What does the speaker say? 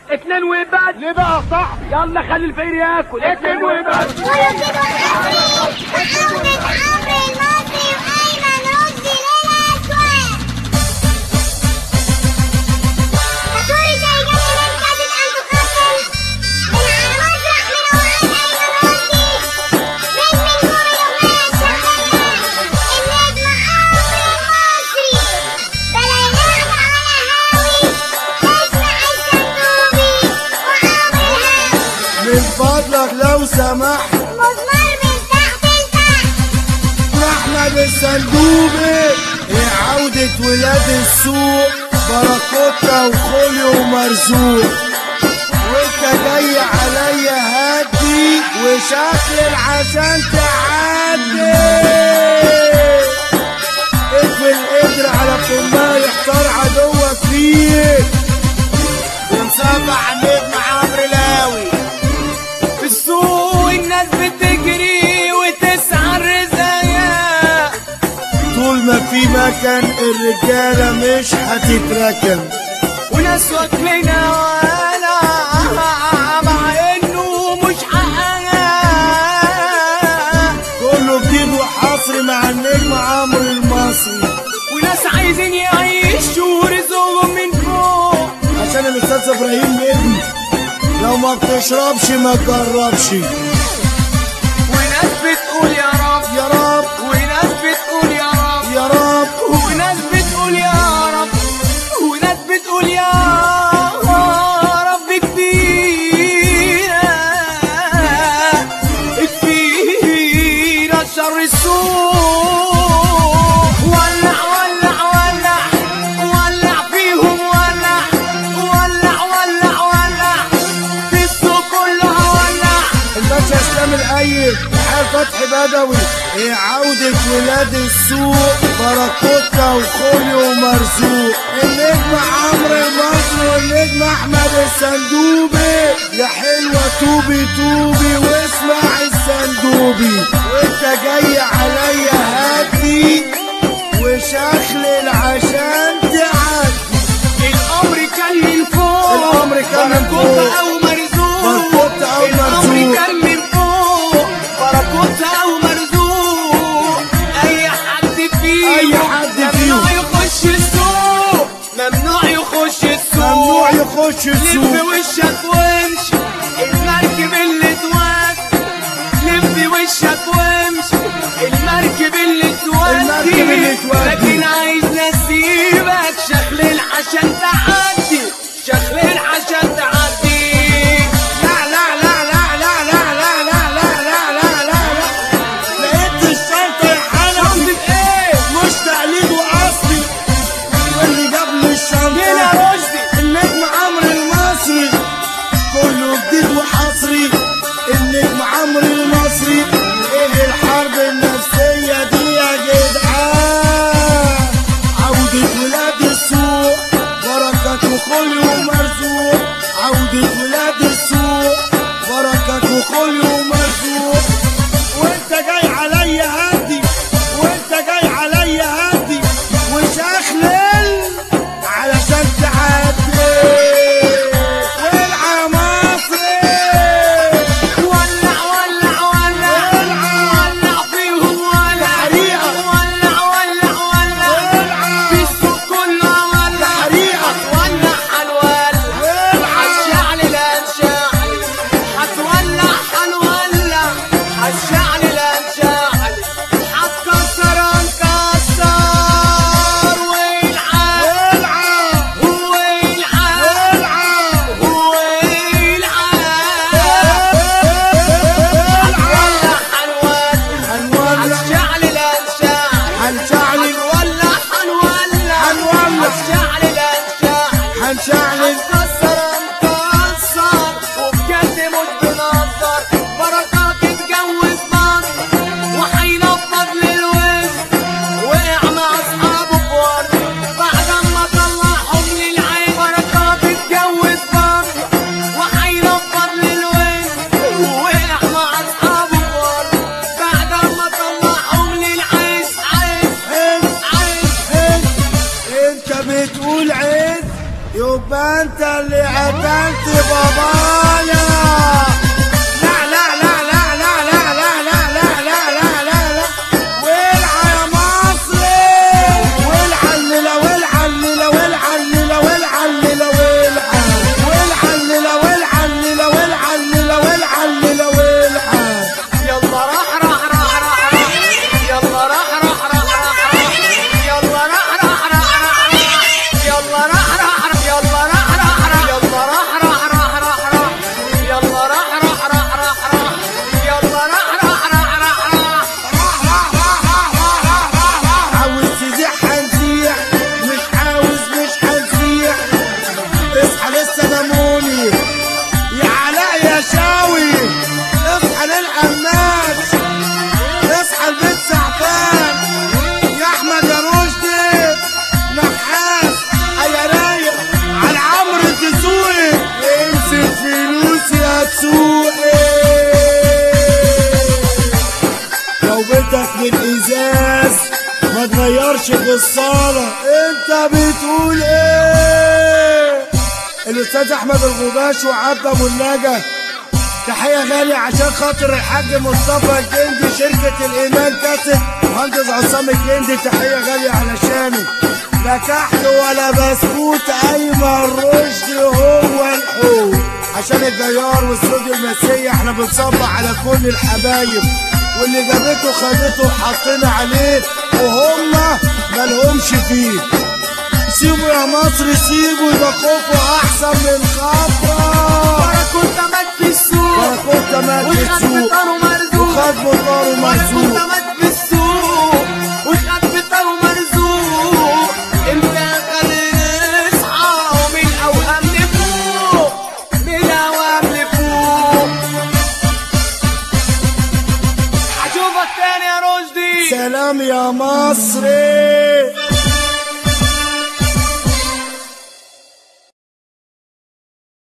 اتنين وبس. ليه بقى يا صاحبي؟ يلا خلي الفقير ياكل. اتنين وبس. من فضلك لو سمحت مضمار من تحت لتحت. احمد الصندوبي عودة ولاد السوق باراكوتا وخولي ومرزوق. وانت جاي عليا هدي وشكل عشان تعدي. اقفل القدر على فمها يحتار عدوك فيك. ونسبح نجم عمرو لاوي. في السوق الناس بتجري وتسعى الرزايا. طول ما في مكان الرجالة مش هتتركن. وناس واكلنا ولا مع انه مش حقها. كله جديد وحصري مع النجم عمرو المصري. وناس عايزين يعيشوا رزقهم من فوق. عشان الاستاذ ابراهيم ابني لو ما بتشربش ما تجربش. وناس بتقول يا رب يا رب وناس بتقول يا رب يا رب وناس بتقول يا رب وناس بتقول يا رب. كفينا شر السوق. ولع ولع ولع ولع فيهم. ولع ولع ولع ولع في السوق كلها. ولع الباشا اسلام الايد حال فتحي بدوي. عودة ولاد السوق باراكوتا وخولي ومرزوق. النجم عمرو المصري والنجم احمد الصندوبي. يا حلوة توبي توبي واسمع الصندوبي. وانت جاي عليا هدي وشخلل عشان تعدي. الامر كان من فوق. الامر كان من فوق. باراكوتا او مرزوق. باراكوتا او الامر مرزوق. كان من فوق. باراكوتا او مرزوق. اي حد فيهم أي حد فيهم. ممنوع يخش السوق. ممنوع يخش السوق. ممنوع يخش لف السوق. وشك وامشي. المركب اللي تودي. لف وشك وامشي. المركب اللي المركب اللي تودي. لكن عايز نسيبك شخلل عشان تعدي. شخلل عشان تعدي. لا لا لا لا لا لا لا لا لا لا لا لا. لقيت الشنطة يا حنفي. شنطة ايه؟ مش تقليد واصلي. واللي جاب لي هنا الشنطة رشدي. النجم عمرو المصري. كله جديد وحصري. النجم عمرو المصري. ايه الحرب النفسية دي يا جدعان؟ عودة ولاد السوق بركات وخولي ومرزوق. بابايا. لا لا لا لا لا لا لا لا لا لا لا لا لا. والعى يا مصري، والعى الليلة، والعى الليلة، والعى الليلة، والعى الليلة، والعى الليلة، والعى الليلة، والعى الليلة، والعى الليلة، والعى. يلا راح راح راح راح راح، يلا راح راح راح راح راح، يلا راح راح راح راح راح، يلا راح راح راح، يلا راح راح راح، يلا راح راح راح راح راح، يلا راح راح راح راح راح، يلا راح راح راح راح راح. عاوز تزيح هنزيح، مش عاوز مش هنزيح. اصحى لسه ناموني يا علاء يا شاوي، اصحى للقماش، اصحى البيت سعفان يا احمد يا رشدي نحاس. يا رايق على عمرو تسوقي، امسك فلوسي هتسوقي. لو بدك من ازاز ما تغيرش في الصالة. انت بتقول ايه؟ الاستاذ احمد الغباش وعبد ابو النجا، تحية غالية عشان خاطر الحاج مصطفى الجندي، شركة الايمان كاسب، مهندس عصام الجندي، تحية غالية علشانه. لا كحل ولا بسكوت، ايمن رشدي هو الحوت. عشان الجيار واستوديو المسية احنا بنصبح على كل الحبايب، واللي جابته خدته وحطينا عليه وهم مالهمش فيه. سيبوا يا مصر سيبوا، يبقى خوفه احسن من خطره. كنت مات في السوق، كنت مات في السوق بطاره مرزوق، وخد بطاره مرزوق. كنت مات في السوق وخد بطاره مرزوق. انت خلينا نصحى من الاوهام لفوق، من الاوهام لفوق. اشوفك تاني يا رشدي. سلام يا مصري.